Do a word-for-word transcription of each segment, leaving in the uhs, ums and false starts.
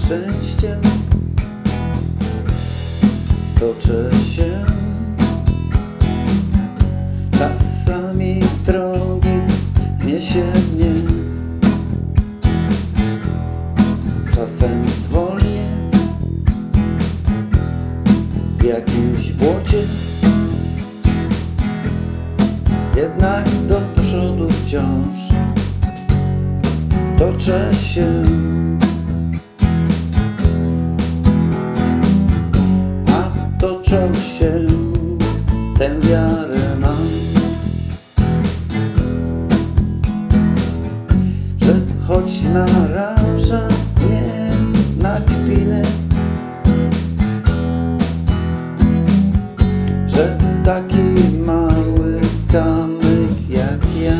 szczęściem toczę się. Czasami z drogi zniesie mnie, czasem zwolnię w jakimś błocie, jednak do przodu wciąż toczę się. A tocząc się, tę wiarę mam, że choć naraża mnie na kpiny, że taki mały kamyk jak ja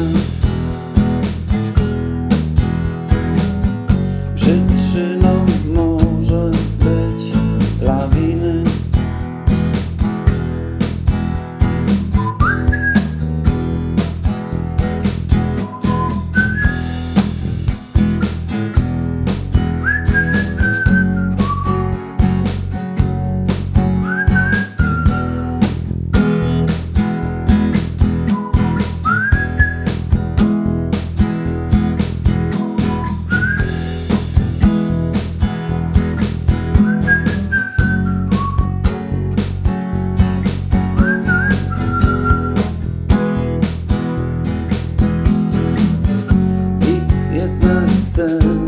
przyczyną może być lawiny. Chcę